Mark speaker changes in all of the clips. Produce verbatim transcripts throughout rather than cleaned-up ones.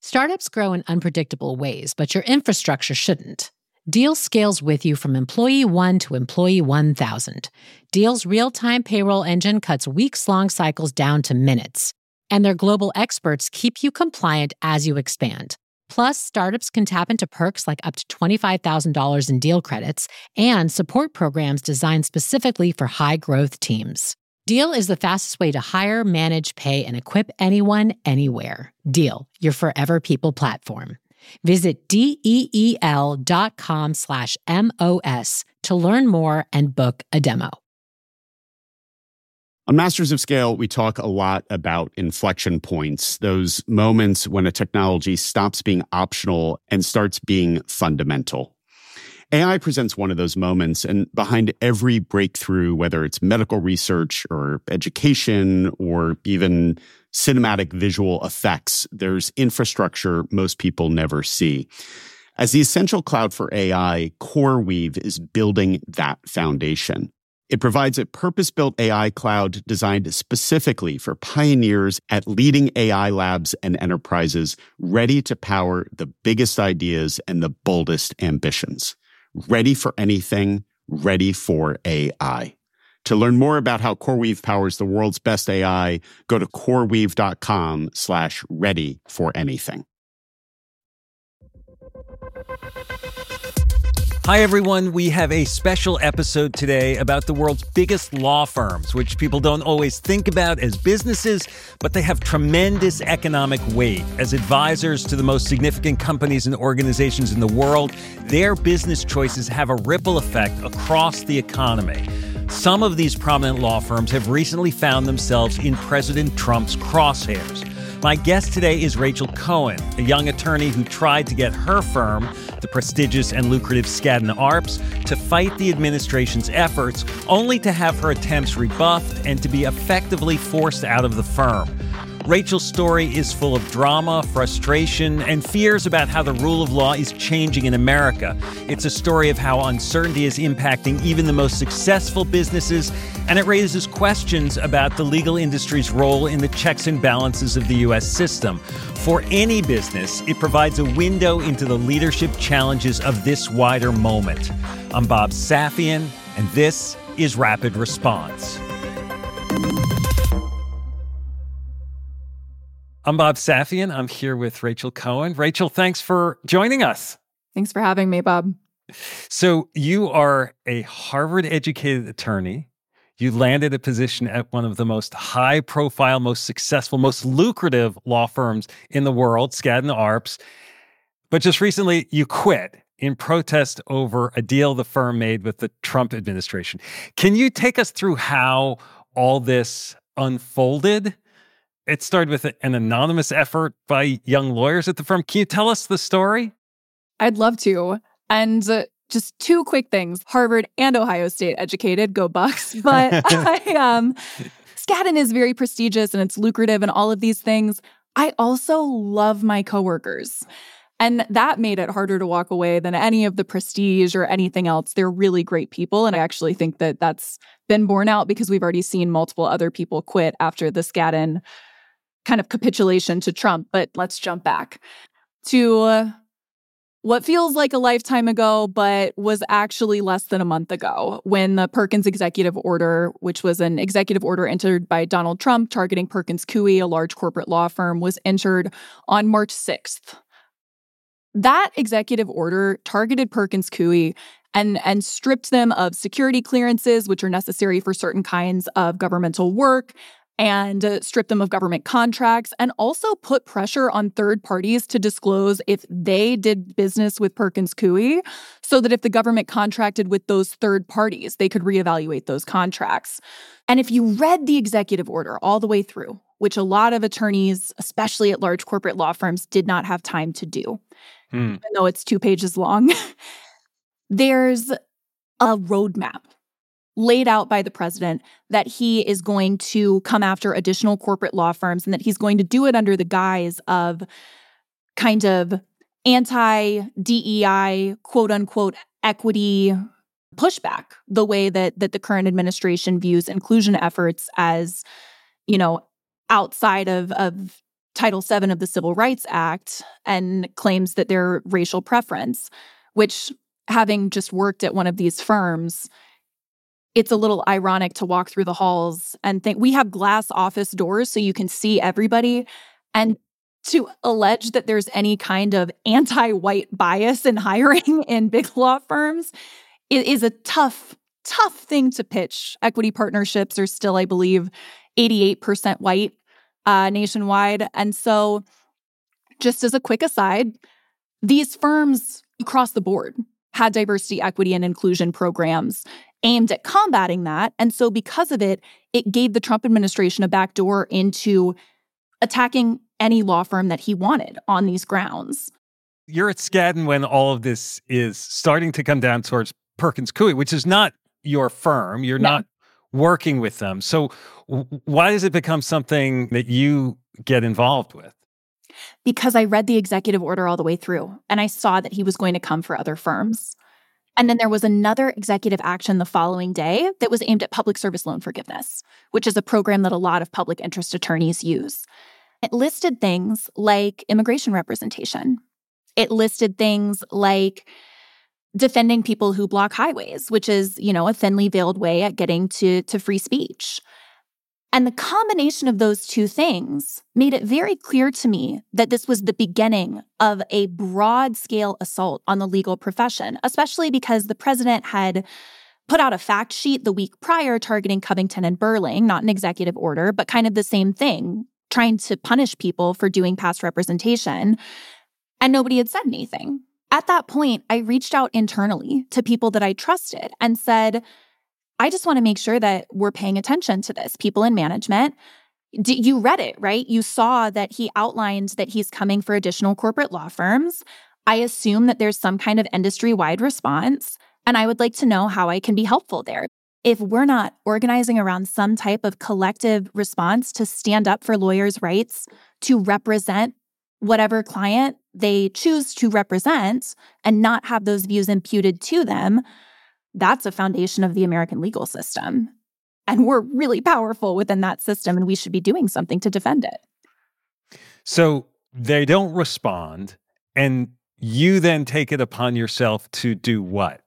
Speaker 1: Startups grow in unpredictable ways, but your infrastructure shouldn't. Deal scales with you from employee one to employee one thousand. Deal's real-time payroll engine cuts weeks-long cycles down to minutes. And their global experts keep you compliant as you expand. Plus, startups can tap into perks like up to twenty-five thousand dollars in deal credits and support programs designed specifically for high-growth teams. Deal is the fastest way to hire, manage, pay, and equip anyone, anywhere. Deal, your forever people platform. Visit deel.com slash MOS to learn more and book a demo.
Speaker 2: On Masters of Scale, we talk a lot about inflection points, those moments when a technology stops being optional and starts being fundamental. A I presents one of those moments, and behind every breakthrough, whether it's medical research or education or even cinematic visual effects, there's infrastructure most people never see. As the essential cloud for A I, CoreWeave is building that foundation. It provides a purpose-built A I cloud designed specifically for pioneers at leading A I labs and enterprises ready to power the biggest ideas and the boldest ambitions. Ready for anything, ready for A I. To learn more about how CoreWeave powers the world's best A I, go to coreweave.com slash ready for anything.
Speaker 3: Hi, everyone. We have a special episode today about the world's biggest law firms, which people don't always think about as businesses, but they have tremendous economic weight. As advisors to the most significant companies and organizations in the world, their business choices have a ripple effect across the economy. Some of these prominent law firms have recently found themselves in President Trump's crosshairs. My guest today is Rachel Cohen, a young attorney who tried to get her firm, the prestigious and lucrative Skadden Arps, to fight the administration's efforts, only to have her attempts rebuffed and to be effectively forced out of the firm. Rachel's story is full of drama, frustration, and fears about how the rule of law is changing in America. It's a story of how uncertainty is impacting even the most successful businesses, and it raises questions about the legal industry's role in the checks and balances of the U S system. For any business, it provides a window into the leadership challenges of this wider moment. I'm Bob Safian, and this is Rapid Response. I'm Bob Safian. I'm here with Rachel Cohen. Rachel, thanks for joining us.
Speaker 4: Thanks for having me, Bob.
Speaker 3: So you are a Harvard-educated attorney. You landed a position at one of the most high-profile, most successful, most lucrative law firms in the world, Skadden Arps. But just recently, you quit in protest over a deal the firm made with the Trump administration. Can you take us through how all this unfolded? It started with an anonymous effort by young lawyers at the firm. Can you tell us the story?
Speaker 4: I'd love to. And uh, just two quick things. Harvard and Ohio State educated, go Bucks. But I, um, Skadden is very prestigious and it's lucrative and all of these things. I also love my coworkers. And that made it harder to walk away than any of the prestige or anything else. They're really great people. And I actually think that that's been borne out because we've already seen multiple other people quit after the Skadden kind of capitulation to Trump. But let's jump back to uh, what feels like a lifetime ago, but was actually less than a month ago when the Perkins executive order, which was an executive order entered by Donald Trump targeting Perkins Coie, a large corporate law firm, was entered on March sixth. That executive order targeted Perkins Coie and, and stripped them of security clearances, which are necessary for certain kinds of governmental work, and uh, strip them of government contracts, and also put pressure on third parties to disclose if they did business with Perkins Coie, so that if the government contracted with those third parties, they could reevaluate those contracts. And if you read the executive order all the way through, which a lot of attorneys, especially at large corporate law firms, did not have time to do, hmm. even though it's two pages long, there's a roadmap laid out by the president that he is going to come after additional corporate law firms and that he's going to do it under the guise of kind of anti-D E I, quote unquote, equity pushback, the way that that the current administration views inclusion efforts as, you know, outside of, of Title seven of the Civil Rights Act and claims that they're racial preference, which, having just worked at one of these firms, it's a little ironic to walk through the halls and think we have glass office doors so you can see everybody. And to allege that there's any kind of anti-white bias in hiring in big law firms is a tough, tough thing to pitch. Equity partnerships are still, I believe, eighty-eight percent white uh, nationwide. And so just as a quick aside, these firms across the board had diversity, equity, and inclusion programs aimed at combating that. And so because of it, it gave the Trump administration a backdoor into attacking any law firm that he wanted on these grounds.
Speaker 3: You're at Skadden when all of this is starting to come down towards Perkins Coie, which is not your firm. You're
Speaker 4: No.
Speaker 3: not working with them. So w- why does it become something that you get involved with?
Speaker 4: Because I read the executive order all the way through, and I saw that he was going to come for other firms. And then there was another executive action the following day that was aimed at public service loan forgiveness, which is a program that a lot of public interest attorneys use. It listed things like immigration representation. It listed things like defending people who block highways, which is, you know, a thinly veiled way at getting to, to free speech. And the combination of those two things made it very clear to me that this was the beginning of a broad-scale assault on the legal profession, especially because the president had put out a fact sheet the week prior targeting Covington and Burling, not an executive order, but kind of the same thing, trying to punish people for doing past representation. And nobody had said anything. At that point, I reached out internally to people that I trusted and said, I just want to make sure that we're paying attention to this. People in management, D- you read it, right? You saw that he outlined that he's coming for additional corporate law firms. I assume that there's some kind of industry-wide response, and I would like to know how I can be helpful there. If we're not organizing around some type of collective response to stand up for lawyers' rights to represent whatever client they choose to represent and not have those views imputed to them, that's a foundation of the American legal system. And we're really powerful within that system, and we should be doing something to defend it.
Speaker 3: So they don't respond, and you then take it upon yourself to do what?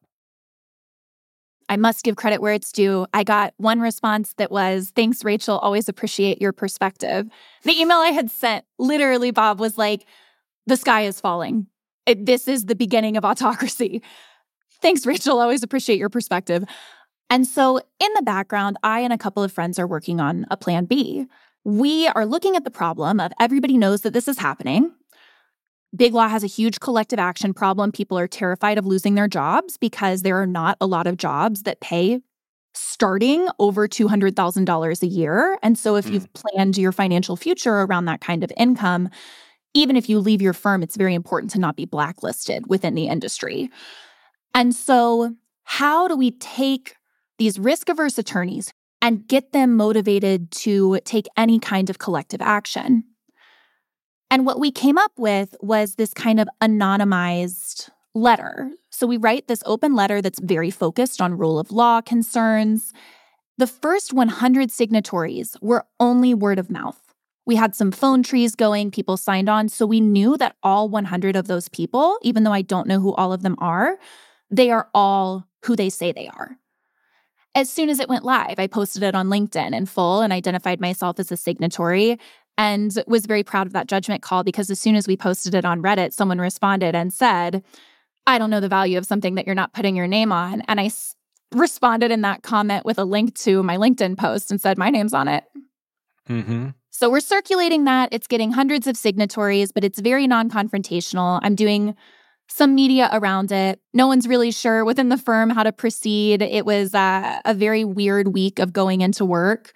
Speaker 4: I must give credit where it's due. I got one response that was, thanks, Rachel, always appreciate your perspective. The email I had sent, literally, Bob, was like, the sky is falling. It, this is the beginning of autocracy. Thanks, Rachel, always appreciate your perspective. And so in the background, I and a couple of friends are working on a plan B. We are looking at the problem of everybody knows that this is happening. Big Law has a huge collective action problem. People are terrified of losing their jobs because there are not a lot of jobs that pay starting over two hundred thousand dollars a year. And so if mm. you've planned your financial future around that kind of income, even if you leave your firm, it's very important to not be blacklisted within the industry. And so how do we take these risk-averse attorneys and get them motivated to take any kind of collective action? And what we came up with was this kind of anonymized letter. So we write this open letter that's very focused on rule of law concerns. The first one hundred signatories were only word of mouth. We had some phone trees going, people signed on, so we knew that all one hundred of those people, even though I don't know who all of them are, they are all who they say they are. As soon as it went live, I posted it on LinkedIn in full and identified myself as a signatory, and was very proud of that judgment call because as soon as we posted it on Reddit, someone responded and said, I don't know the value of something that you're not putting your name on. And I s- responded in that comment with a link to my LinkedIn post and said, my name's on it.
Speaker 3: Mm-hmm.
Speaker 4: So we're circulating that. It's getting hundreds of signatories, but it's very non-confrontational. I'm doing some media around it. No one's really sure within the firm how to proceed. It was uh, a very weird week of going into work.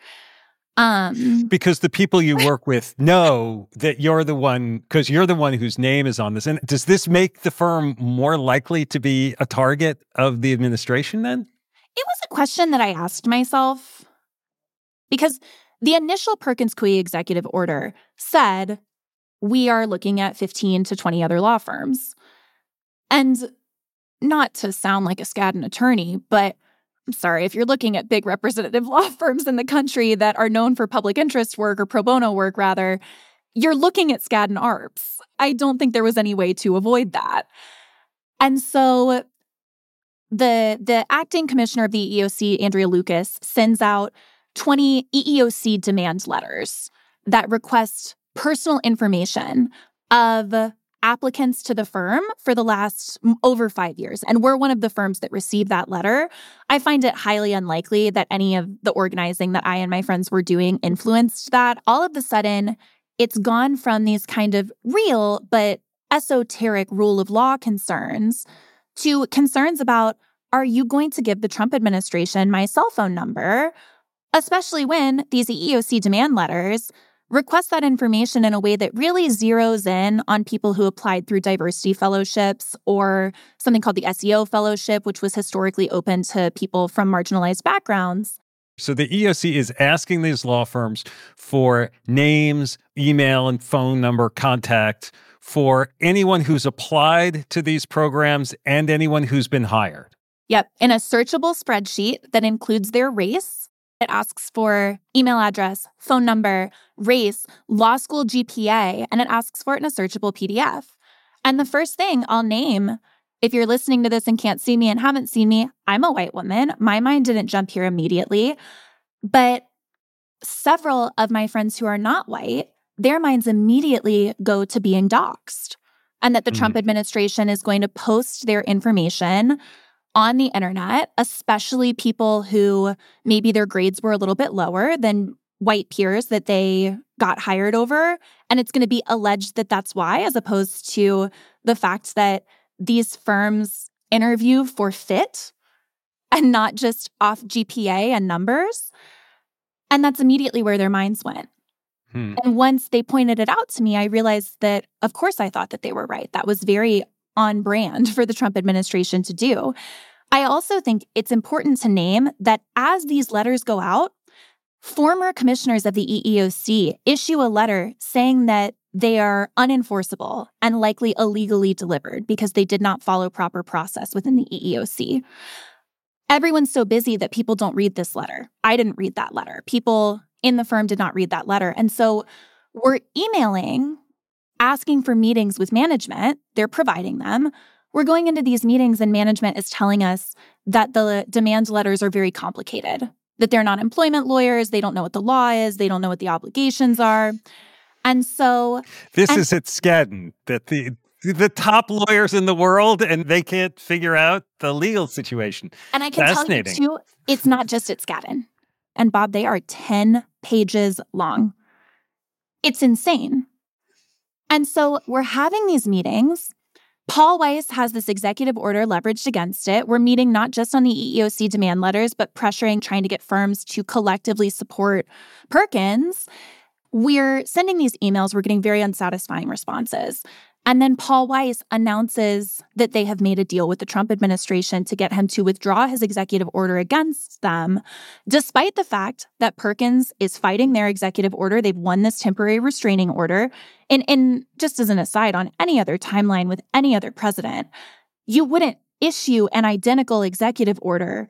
Speaker 4: Um,
Speaker 3: because the people you work with know that you're the one, because you're the one whose name is on this. And does this make the firm more likely to be a target of the administration then?
Speaker 4: It was a question that I asked myself because the initial Perkins Coie executive order said, we are looking at fifteen to twenty other law firms. And not to sound like a Skadden attorney, but I'm sorry, if you're looking at big representative law firms in the country that are known for public interest work or pro bono work, rather, you're looking at Skadden Arps. I don't think there was any way to avoid that. And so the, the acting commissioner of the E E O C, Andrea Lucas, sends out twenty E E O C demand letters that request personal information of applicants to the firm for the last over five years. And we're one of the firms that received that letter. I find it highly unlikely that any of the organizing that I and my friends were doing influenced that. All of a sudden, it's gone from these kind of real but esoteric rule of law concerns to concerns about, are you going to give the Trump administration my cell phone number? Especially when these E E O C demand letters request that information in a way that really zeroes in on people who applied through diversity fellowships or something called the S E O fellowship, which was historically open to people from marginalized backgrounds.
Speaker 3: So the E E O C is asking these law firms for names, email, and phone number contact for anyone who's applied to these programs and anyone who's been hired.
Speaker 4: Yep, in a searchable spreadsheet that includes their race. It asks for email address, phone number, race, law school G P A, and it asks for it in a searchable P D F. And the first thing I'll name, if you're listening to this and can't see me and haven't seen me, I'm a white woman. My mind didn't jump here immediately. But several of my friends who are not white, their minds immediately go to being doxxed, and that the mm-hmm. Trump administration is going to post their information on the internet, especially people who maybe their grades were a little bit lower than white peers that they got hired over. And it's going to be alleged that that's why, as opposed to the fact that these firms interview for fit and not just off G P A and numbers. And that's immediately where their minds went. Hmm. And once they pointed it out to me, I realized that, of course, I thought that they were right. That was very on brand for the Trump administration to do. I also think it's important to name that as these letters go out, former commissioners of the E E O C issue a letter saying that they are unenforceable and likely illegally delivered because they did not follow proper process within the E E O C. Everyone's so busy that people don't read this letter. I didn't read that letter. People in the firm did not read that letter. And so we're emailing, asking for meetings with management. They're providing them. We're going into these meetings and management is telling us that the demand letters are very complicated, that they're not employment lawyers. They don't know what the law is. They don't know what the obligations are. And so—
Speaker 3: This
Speaker 4: and,
Speaker 3: is at Skadden, that the the top lawyers in the world, and they can't figure out the legal situation.
Speaker 4: And I can tell you, too, it's not just at Skadden. And Bob, they are ten pages long. It's insane. And so we're having these meetings. Paul Weiss has this executive order leveraged against it. We're meeting not just on the E E O C demand letters, but pressuring, trying to get firms to collectively support Perkins. We're sending these emails. We're getting very unsatisfying responses. And then Paul Weiss announces that they have made a deal with the Trump administration to get him to withdraw his executive order against them, despite the fact that Perkins is fighting their executive order. They've won this temporary restraining order. And, and just as an aside, on any other timeline with any other president, you wouldn't issue an identical executive order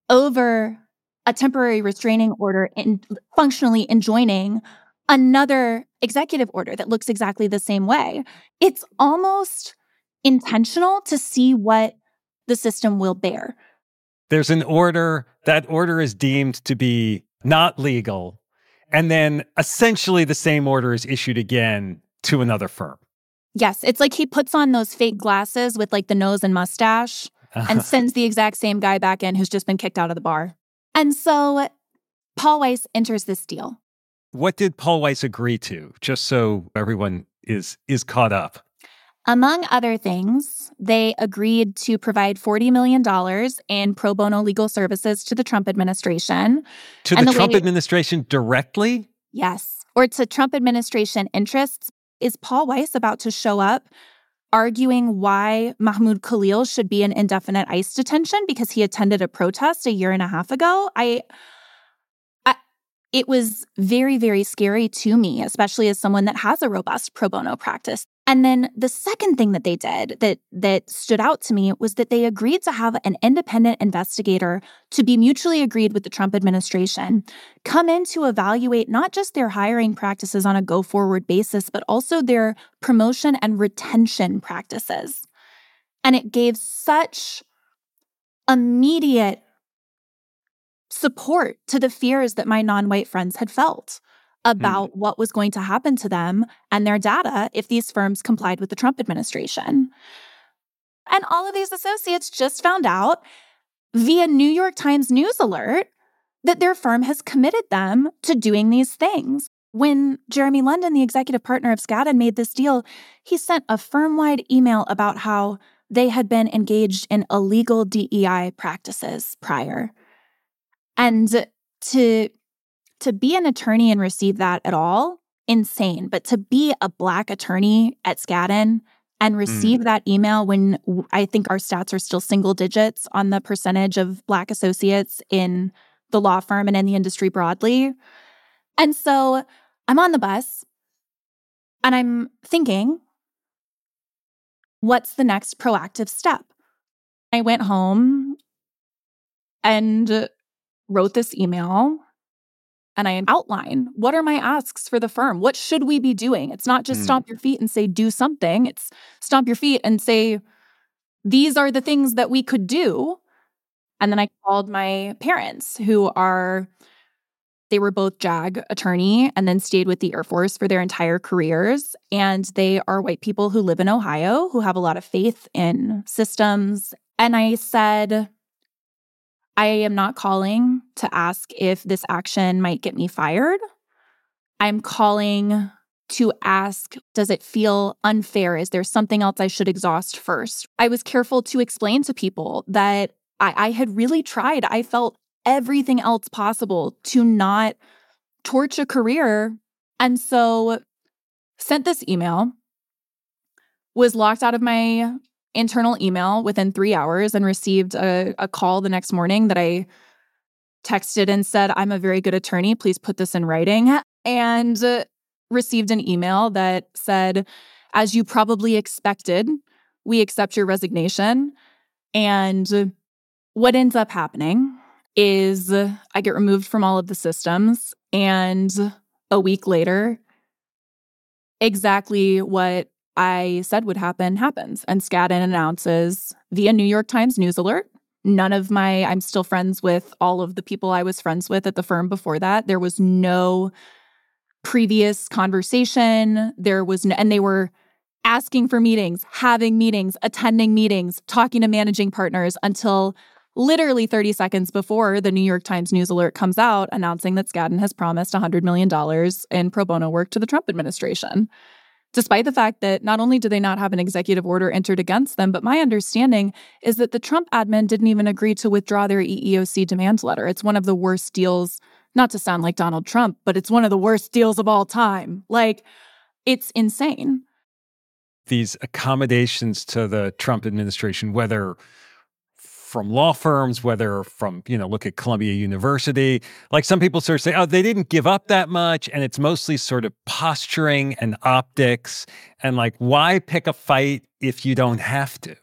Speaker 4: over a temporary restraining order in functionally enjoining another executive order that looks exactly the same way. It's almost intentional to see what the system will bear.
Speaker 3: There's an order, that order is deemed to be not legal, and then essentially the same order is issued again to another firm.
Speaker 4: Yes, it's like he puts on those fake glasses with like the nose and mustache and sends the exact same guy back in who's just been kicked out of the bar. And so Paul Weiss enters this deal.
Speaker 3: What did Paul Weiss agree to, just so everyone is is caught up?
Speaker 4: Among other things, they agreed to provide forty million dollars in pro bono legal services to the Trump administration.
Speaker 3: To the, the Trump way, administration directly?
Speaker 4: Yes, or to Trump administration interests. Is Paul Weiss about to show up arguing why Mahmoud Khalil should be in indefinite ICE detention because he attended a protest a year and a half ago? I... It was very, very scary to me, especially as someone that has a robust pro bono practice. And then the second thing that they did that that stood out to me was that they agreed to have an independent investigator to be mutually agreed with the Trump administration come in to evaluate not just their hiring practices on a go-forward basis, but also their promotion and retention practices. And it gave such immediate support to the fears that my non-white friends had felt about mm. what was going to happen to them and their data if these firms complied with the Trump administration. And all of these associates just found out via New York Times news alert that their firm has committed them to doing these things. When Jeremy London, the executive partner of Skadden, made this deal, he sent a firm-wide email about how they had been engaged in illegal D E I practices prior. And to To be an attorney and receive that at all, insane. But to be a Black attorney at Skadden and receive mm. that email when I think our stats are still single digits on the percentage of Black associates in the law firm and in the industry broadly. And so I'm on the bus and I'm thinking, what's the next proactive step? I went home and wrote this email. And I outline, what are my asks for the firm? What should we be doing? It's not just mm. stomp your feet and say, do something. It's stomp your feet and say, these are the things that we could do. And then I called my parents, who are, they were both JAG attorney and then stayed with the Air Force for their entire careers. And they are white people who live in Ohio, who have a lot of faith in systems. And I said, I am not calling to ask if this action might get me fired. I'm calling to ask, does it feel unfair? Is there something else I should exhaust first? I was careful to explain to people that I, I had really tried. I felt everything else possible to not torch a career. And so sent this email, was locked out of my internal email within three hours and received a, a call the next morning that I texted and said, I'm a very good attorney. Please put this in writing. And uh, received an email that said, as you probably expected, we accept your resignation. And what ends up happening is I get removed from all of the systems. And a week later, exactly what I said would happen happens. And Skadden announces via New York Times news alert. None of my, I'm still friends with all of the people I was friends with at the firm before that. There was no previous conversation. There was no, and they were asking for meetings, having meetings, attending meetings, talking to managing partners until literally thirty seconds before the New York Times news alert comes out announcing that Skadden has promised one hundred million dollars in pro bono work to the Trump administration. Despite the fact that not only do they not have an executive order entered against them, but my understanding is that the Trump admin didn't even agree to withdraw their E E O C demand letter. It's one of the worst deals, not to sound like Donald Trump, but it's one of the worst deals of all time. Like, it's insane.
Speaker 3: These accommodations to the Trump administration, whether from law firms, whether from, you know, look at Columbia University. Like some people sort of say, oh, they didn't give up that much. And it's mostly sort of posturing and optics. And like, why pick a fight if you don't have to?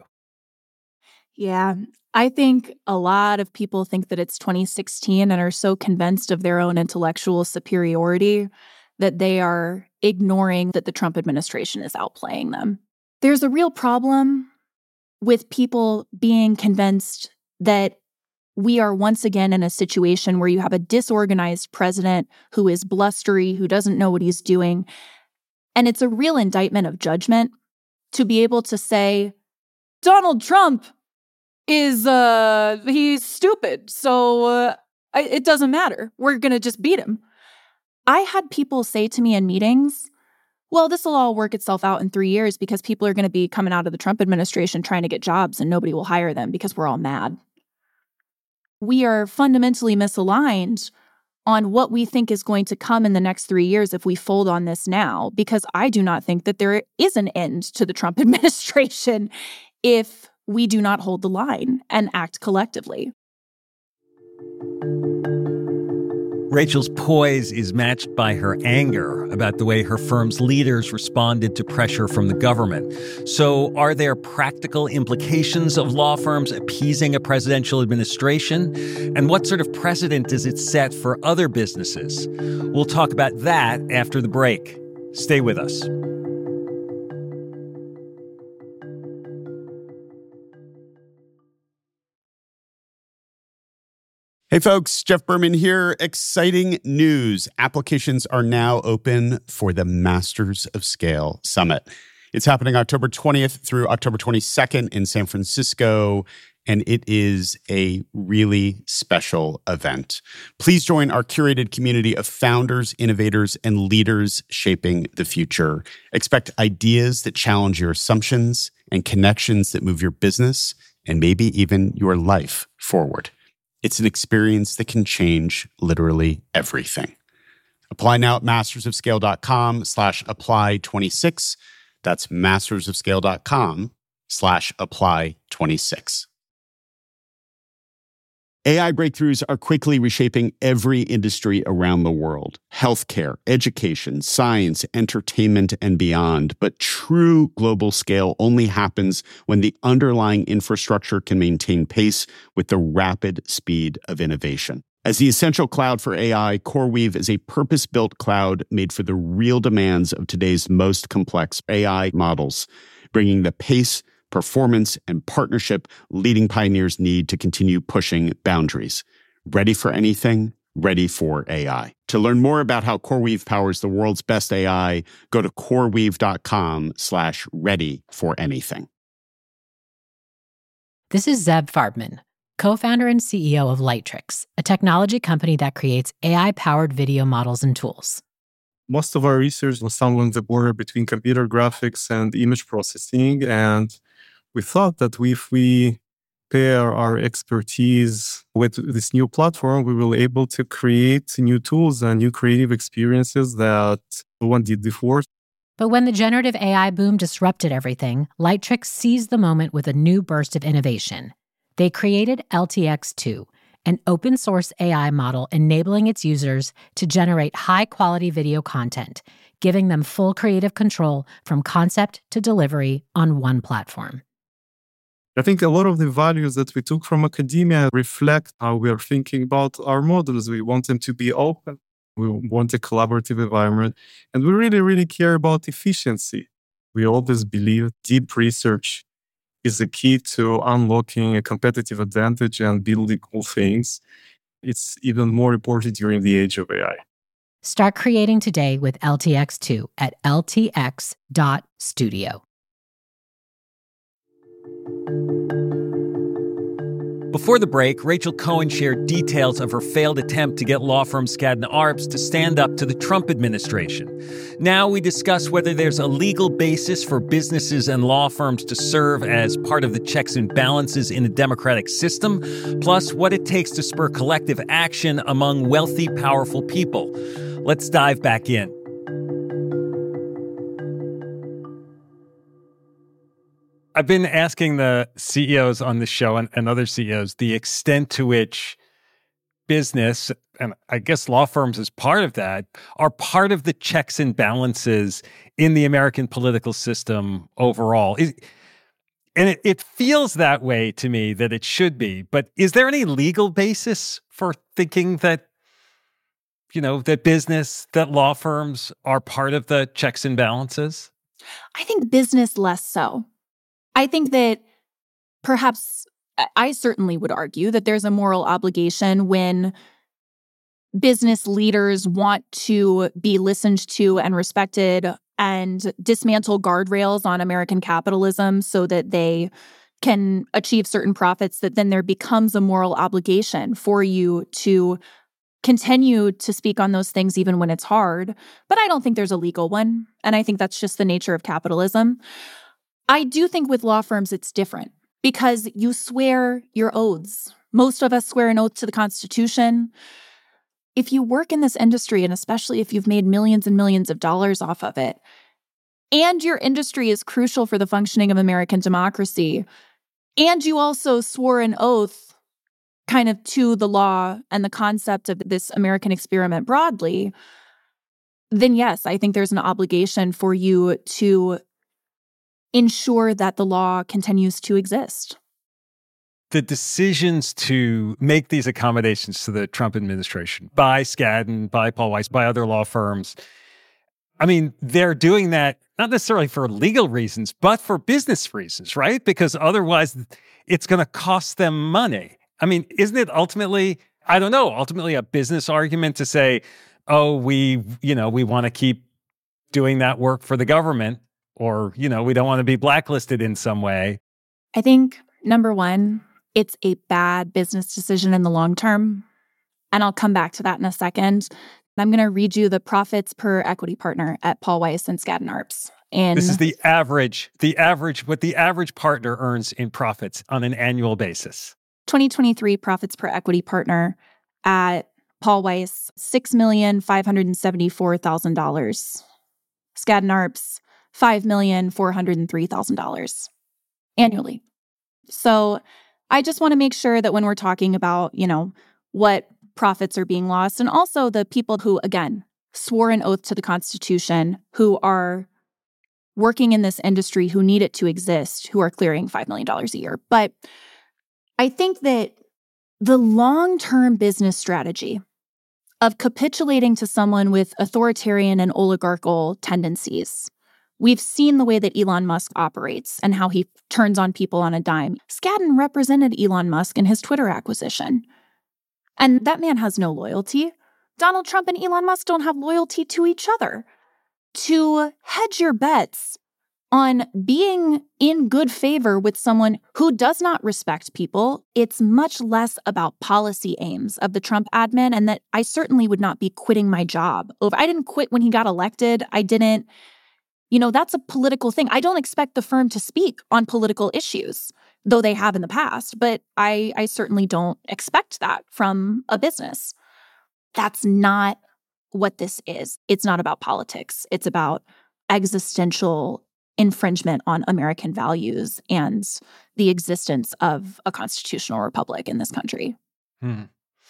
Speaker 4: Yeah, I think a lot of people think that it's twenty sixteen and are so convinced of their own intellectual superiority that they are ignoring that the Trump administration is outplaying them. There's a real problem with people being convinced that we are once again in a situation where you have a disorganized president who is blustery, who doesn't know what he's doing. And it's a real indictment of judgment to be able to say, Donald Trump is, uh, he's stupid, so uh, it doesn't matter. We're going to just beat him. I had people say to me in meetings, well, this will all work itself out in three years because people are going to be coming out of the Trump administration trying to get jobs and nobody will hire them because we're all mad. We are fundamentally misaligned on what we think is going to come in the next three years if we fold on this now, because I do not think that there is an end to the Trump administration if we do not hold the line and act collectively.
Speaker 3: Rachel's poise is matched by her anger about the way her firm's leaders responded to pressure from the government. So, are there practical implications of law firms appeasing a presidential administration? And what sort of precedent does it set for other businesses? We'll talk about that after the break. Stay with us.
Speaker 2: Hey folks, Jeff Berman here. Exciting news. Applications are now open for the Masters of Scale Summit. It's happening October twentieth through October twenty-second in San Francisco, and it is a really special event. Please join our curated community of founders, innovators, and leaders shaping the future. Expect ideas that challenge your assumptions and connections that move your business and maybe even your life forward. It's an experience that can change literally everything. Apply now at mastersofscale.com slash apply 26. That's mastersofscale.com slash apply 26. A I breakthroughs are quickly reshaping every industry around the world. Healthcare, education, science, entertainment, and beyond. But true global scale only happens when the underlying infrastructure can maintain pace with the rapid speed of innovation. As the essential cloud for A I, CoreWeave is a purpose-built cloud made for the real demands of today's most complex A I models, bringing the pace, performance, and partnership leading pioneers need to continue pushing boundaries. Ready for anything? Ready for A I. To learn more about how CoreWeave powers the world's best A I, go to coreweave.com slash ready for anything.
Speaker 1: This is Zeb Farbman, co-founder and C E O of Lightricks, a technology company that creates A I-powered video models and tools.
Speaker 5: Most of our research was along the border between computer graphics and image processing, and we thought that if we pair our expertise with this new platform, we will be able to create new tools and new creative experiences that no one did before.
Speaker 1: But when the generative A I boom disrupted everything, Lightricks seized the moment with a new burst of innovation. They created L T X two, an open-source A I model enabling its users to generate high-quality video content, giving them full creative control from concept to delivery on one platform.
Speaker 5: I think a lot of the values that we took from academia reflect how we are thinking about our models. We want them to be open. We want a collaborative environment. And we really, really care about efficiency. We always believe deep research is the key to unlocking a competitive advantage and building cool things. It's even more important during the age of A I.
Speaker 1: Start creating today with L T X two at L T X dot studio.
Speaker 3: Before the break, Rachel Cohen shared details of her failed attempt to get law firm Skadden Arps to stand up to the Trump administration. Now we discuss whether there's a legal basis for businesses and law firms to serve as part of the checks and balances in a democratic system, plus what it takes to spur collective action among wealthy, powerful people. Let's dive back in. I've been asking the C E Os on the show and, and other C E Os the extent to which business, and I guess law firms as part of that, are part of the checks and balances in the American political system overall. It, and it, it feels that way to me that it should be. But is there any legal basis for thinking that, you know, that business, that law firms are part of the checks and balances?
Speaker 4: I think business less so. I think that perhaps, I certainly would argue that there's a moral obligation when business leaders want to be listened to and respected and dismantle guardrails on American capitalism so that they can achieve certain profits, that then there becomes a moral obligation for you to continue to speak on those things even when it's hard. But I don't think there's a legal one. And I think that's just the nature of capitalism. I do think with law firms, it's different because you swear your oaths. Most of us swear an oath to the Constitution. If you work in this industry, and especially if you've made millions and millions of dollars off of it, and your industry is crucial for the functioning of American democracy, and you also swore an oath kind of to the law and the concept of this American experiment broadly, then yes, I think there's an obligation for you to ensure that the law continues to exist.
Speaker 3: The decisions to make these accommodations to the Trump administration by Skadden, by Paul Weiss, by other law firms, I mean, they're doing that not necessarily for legal reasons, but for business reasons, right? Because otherwise it's going to cost them money. I mean, isn't it ultimately, I don't know, ultimately a business argument to say, oh, we, you know, we want to keep doing that work for the government, or, you know, we don't want to be blacklisted in some way?
Speaker 4: I think, number one, it's a bad business decision in the long term. And I'll come back to that in a second. I'm going to read you the profits per equity partner at Paul Weiss and Skadden Arps. And
Speaker 3: this is the average, the average, what the average partner earns in profits on an annual basis.
Speaker 4: twenty twenty-three profits per equity partner at Paul Weiss, six million five hundred seventy-four thousand dollars. Skadden Arps, five million four hundred three thousand dollars annually. So I just want to make sure that when we're talking about, you know, what profits are being lost, and also the people who, again, swore an oath to the Constitution, who are working in this industry, who need it to exist, who are clearing five million dollars a year. But I think that the long-term business strategy of capitulating to someone with authoritarian and oligarchical tendencies, we've seen the way that Elon Musk operates and how he turns on people on a dime. Skadden represented Elon Musk in his Twitter acquisition. And that man has no loyalty. Donald Trump and Elon Musk don't have loyalty to each other. To hedge your bets on being in good favor with someone who does not respect people, it's much less about policy aims of the Trump admin, and that I certainly would not be quitting my job over. I didn't quit when he got elected. I didn't, you know, that's a political thing. I don't expect the firm to speak on political issues, though they have in the past, but I, I certainly don't expect that from a business. That's not what this is. It's not about politics. It's about existential infringement on American values and the existence of a constitutional republic in this country.
Speaker 3: Hmm.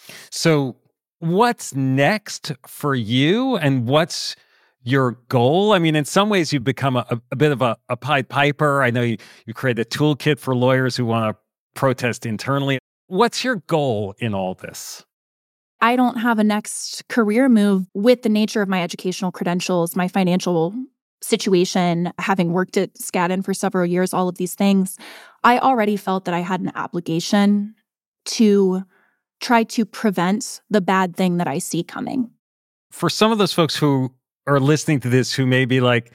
Speaker 3: So what's next for you, and what's your goal? I mean, in some ways, you've become a, a bit of a, a Pied Piper. I know you, you created a toolkit for lawyers who want to protest internally. What's your goal in all this?
Speaker 4: I don't have a next career move with the nature of my educational credentials, my financial situation, having worked at Skadden for several years, all of these things. I already felt that I had an obligation to try to prevent the bad thing that I see coming.
Speaker 3: For some of those folks who are listening to this, who may be like,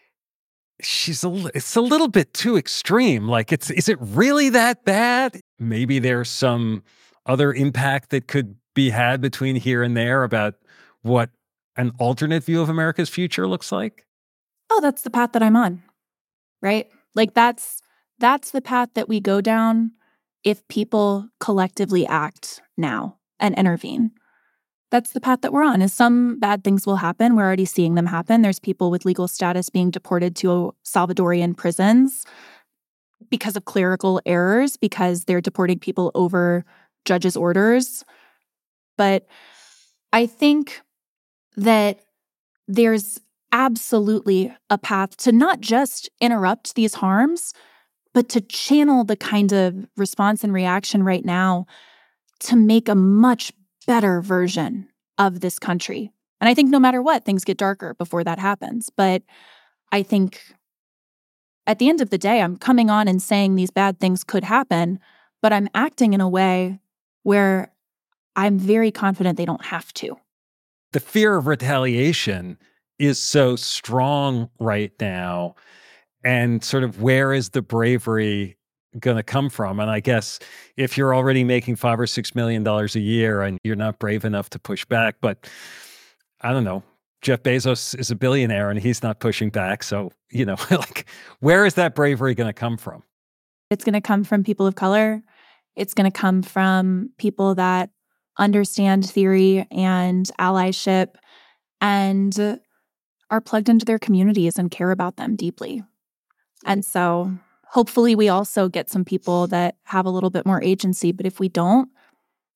Speaker 3: she's a, it's a little bit too extreme. Like, it's, is it really that bad? Maybe there's some other impact that could be had between here and there about what an alternate view of America's future looks like?
Speaker 4: Oh, that's the path that I'm on, right? Like that's that's the path that we go down if people collectively act now and intervene. That's the path that we're on. Is some bad things will happen. We're already seeing them happen. There's people with legal status being deported to Salvadorian prisons because of clerical errors, because they're deporting people over judges' orders. But I think that there's absolutely a path to not just interrupt these harms, but to channel the kind of response and reaction right now to make a much better version of this country. And I think no matter what, things get darker before that happens. But I think at the end of the day, I'm coming on and saying these bad things could happen, but I'm acting in a way where I'm very confident they don't have to.
Speaker 3: The fear of retaliation is so strong right now. And sort of where is the bravery going to come from? And I guess if you're already making five or six million dollars a year and you're not brave enough to push back, but I don't know, Jeff Bezos is a billionaire and he's not pushing back. So, you know, like, where is that bravery going to come from?
Speaker 4: It's going to come from people of color. It's going to come from people that understand theory and allyship and are plugged into their communities and care about them deeply. And so hopefully we also get some people that have a little bit more agency. But if we don't,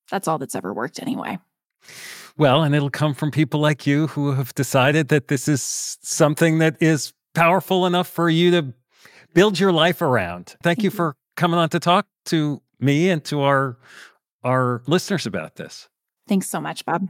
Speaker 4: that's all that's ever worked anyway.
Speaker 3: Well, and it'll come from people like you who have decided that this is something that is powerful enough for you to build your life around. Thank you for coming on to talk to me and to our our listeners about this.
Speaker 4: Thanks so much, Bob.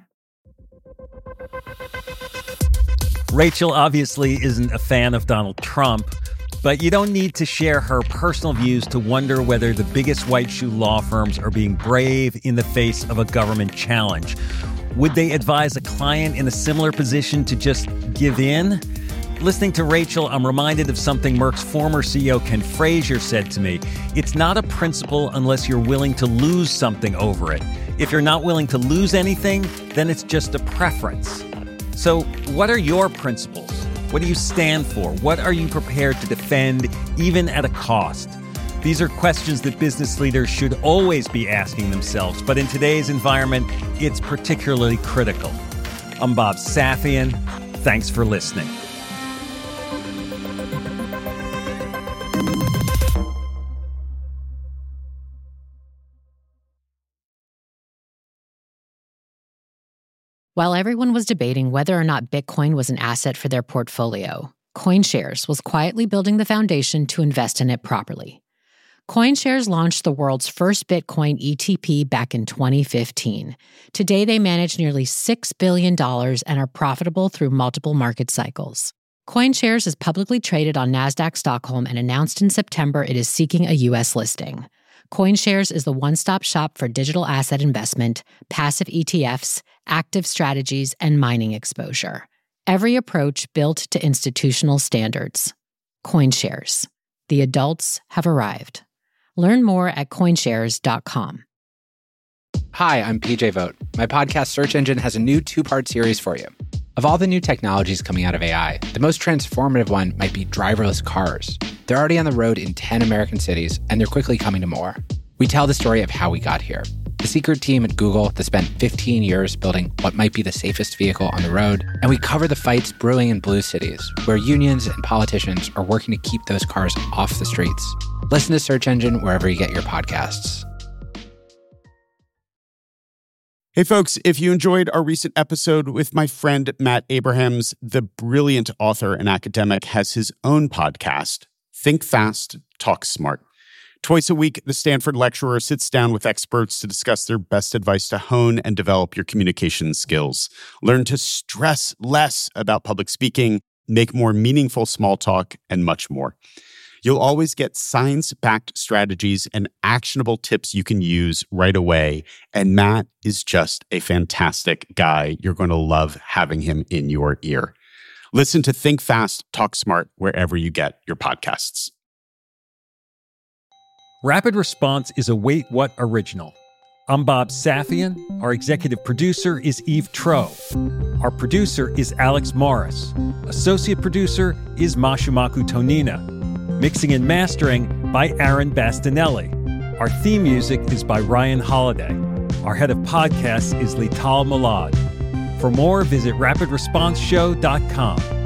Speaker 3: Rachel obviously isn't a fan of Donald Trump, but you don't need to share her personal views to wonder whether the biggest white shoe law firms are being brave in the face of a government challenge. Would they advise a client in a similar position to just give in? Listening to Rachel, I'm reminded of something Merck's former C E O Ken Frazier said to me. It's not a principle unless you're willing to lose something over it. If you're not willing to lose anything, then it's just a preference. So what are your principles? What do you stand for? What are you prepared to defend, even at a cost? These are questions that business leaders should always be asking themselves, but in today's environment, it's particularly critical. I'm Bob Safian. Thanks for listening.
Speaker 1: While everyone was debating whether or not Bitcoin was an asset for their portfolio, CoinShares was quietly building the foundation to invest in it properly. CoinShares launched the world's first Bitcoin E T P back in twenty fifteen. Today, they manage nearly six billion dollars and are profitable through multiple market cycles. CoinShares is publicly traded on NASDAQ Stockholm and announced in September it is seeking a U S listing. CoinShares is the one-stop shop for digital asset investment, passive E T Fs, active strategies, and mining exposure. Every approach built to institutional standards. CoinShares. The adults have arrived. Learn more at coinshares dot com.
Speaker 6: Hi, I'm P J Vogt. My podcast Search Engine has a new two-part series for you. Of all the new technologies coming out of A I, the most transformative one might be driverless cars. They're already on the road in ten American cities, and they're quickly coming to more. We tell the story of how we got here. The secret team at Google that spent fifteen years building what might be the safest vehicle on the road, and we cover the fights brewing in blue cities, where unions and politicians are working to keep those cars off the streets. Listen to Search Engine wherever you get your podcasts.
Speaker 2: Hey folks, if you enjoyed our recent episode with my friend Matt Abrahams, the brilliant author and academic has his own podcast, Think Fast, Talk Smart. Twice a week, the Stanford lecturer sits down with experts to discuss their best advice to hone and develop your communication skills. Learn to stress less about public speaking, make more meaningful small talk, and much more. You'll always get science-backed strategies and actionable tips you can use right away. And Matt is just a fantastic guy. You're going to love having him in your ear. Listen to Think Fast, Talk Smart wherever you get your podcasts.
Speaker 3: Rapid Response is a Wait What original. I'm Bob Safian. Our executive producer is Eve Tro. Our producer is Alex Morris. Associate producer is Mashumaku Tonina. Mixing and mastering by Aaron Bastinelli. Our theme music is by Ryan Holiday. Our head of podcasts is Lital Malad. For more, visit rapid response show dot com.